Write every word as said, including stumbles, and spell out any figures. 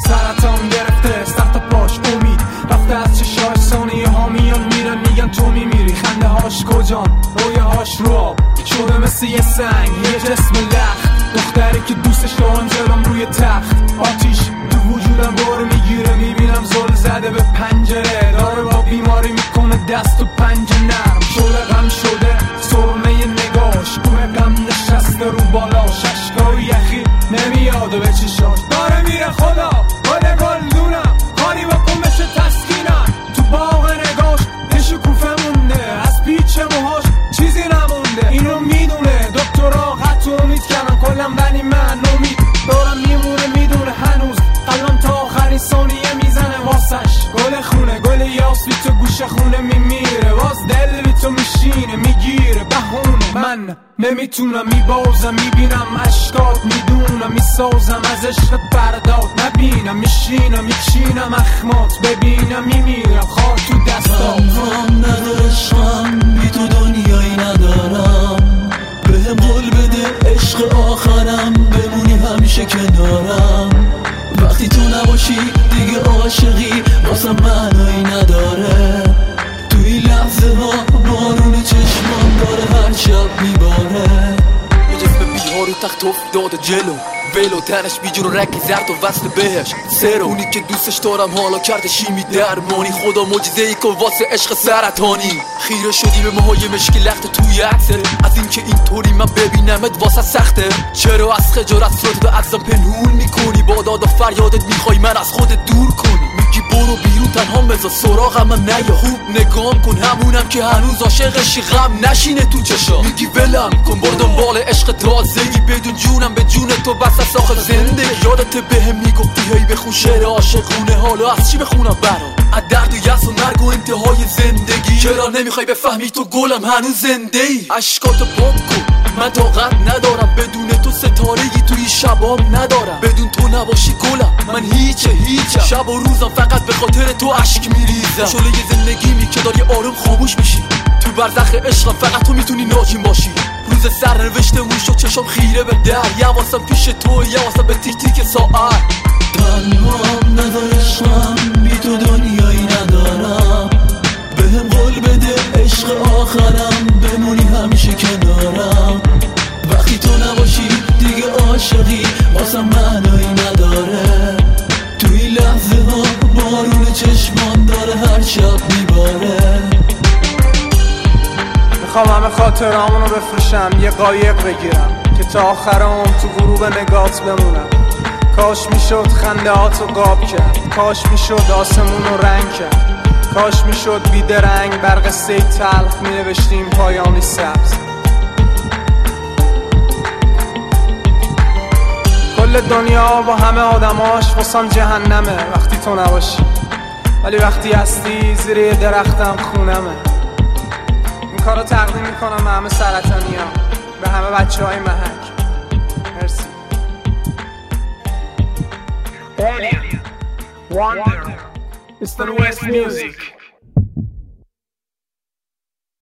سرطان گرفته سر تا پاش امید رفته از چشاش، ثانیه ها میان میرن میگن تو میمیری. خنده هاش کجان، رویه هاش رو آب شده مثل یه سنگ، یه جسم لخت. دختری که دوستش دارم جلوم روی تخت، آتیش تو وجودم بار میگیره. میبینم زل زده به پنجره، داره با بیماری میکنه دست و پنجه نرم. شده غم شده سرمه نگاش، کوه غم نشسته رو بالاش. اشکای یخی نمیاد به چشاش، داره میره خدا گل گل دونم. کاری بکن بشه تسکینم، تو باغ نگاش یه شکوفه مونده، از پیچ موهاش چیزی نمونده. اینو میدونه دکترها خط و امید کردن کلم، ولی من امید دارم میمونه. میدونه هنوز قلبم تا آخرین ثانیه میزنه واسش. گل خونه گل یاس بی تو گوش خونه میمیره، باز دل بی تو میشینه میگیره بهونه. من نمیتونم میبازم، میبینم اشکات، میدونم میسازم از عشق برداد. نبینم میشینم میچینم اخمات، ببینم میمیرم خار تو دستات. من نداره عشقم، بی تو دنیایی ندارم. بهم قول بده عشق آخرم، بمونی همیشه کنارم. وقتی تو نباشی دیگه عاشقی واسه معنایی نداره. توی لحظه ها بارون چشمان داره هر شب میباره. یه جسم بیها رو تخت افتاده جلو، ولو تنش بیجون و رکی زرد و وصل بهش سر. اونی که دوستش دارم حالا کرده شیمی درمانی. خدا معجزه ای کن واسه عشق سرطانی. خیره شدی به ماهای مشکی لخت توی عکسه، از این که اینطوری من ببینمت واسه سخته. چرا از خجالت صورت به عکسم پنهون میکنی؟ با داد و فریادت میخوای من از خودت دور کنی. میگی برو بیرون تنها بذار سراغم من نیا. خوب نگام کن همونم که هنوز عاشقشی، غم نشینه تو چشا. میگی ولم کن برو دنبال عشق تازگی، بدون جونم به جون تو بس از آخر زندگی. یادت بهم میگفتی هی بخون شعر عاشقونه، حالا از چی بخونم برام؟ از درد و یأس و مرگ و انتهای زندگی. چرا نمیخوای بفهمی تو گلم هنوز زنده ای؟ اشکاتو پاک کن، من طاقت ندارم بدون تو ستارگی توی شبام ندارم. بدون تو نباشی گلم من هیچه هیچم. شب و روزم فقط به خاطر تو اشک میریزم. شعله زندگیمی که داری آروم خاموش میشی، تو برزخ عشقم فقط تو میتونی ناجیم باشی. روز سرنوشته مون شد چشم خیره به در، یواسم پیش تو یواسم به تیک تیک ساعت. تنهام نداره عشقم، بی تو دنیایی ندارم. بهم قول بده عشق آخرم، بمونی همیشه کنارم. وقتی تو نباشی دیگه عاشقی واسه معنایی نداره. توی لحظه ها بارون چشمان داره هر شب میباره. میخوام همه خاطرامونو بفروشم، یه قایق بگیرم که تا آخر عمر تو غروب نگات بمونم. کاش میشد خنده هاتو قاب کرد، کاش میشد آسمون رو رنگ کرد، کاش میشد بیدرنگ بر قصه تلخ مینوشتیم پایانی سبز. کل دنیا با همه آدماش واسم جهنمه وقتی تو نباشی، ولی وقتی هستی زیر یه درختم خونمه. این کارو تقدیم میکنم به همه سرطانی‌ها، به همه بچه های محک. مرسی. Wonder, East and West music.